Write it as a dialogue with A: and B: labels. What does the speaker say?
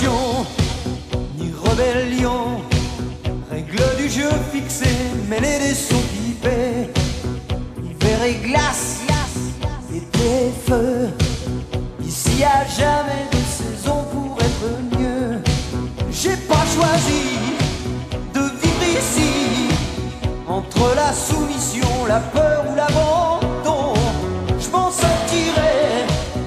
A: passion, ni rébellion. Règle du jeu fixée, mêlée des sons pipés. Hiver et glace, été et feu. Ici y a jamais de saison pour être mieux. J'ai pas choisi de vivre ici, entre la soumission, la peur ou la mort.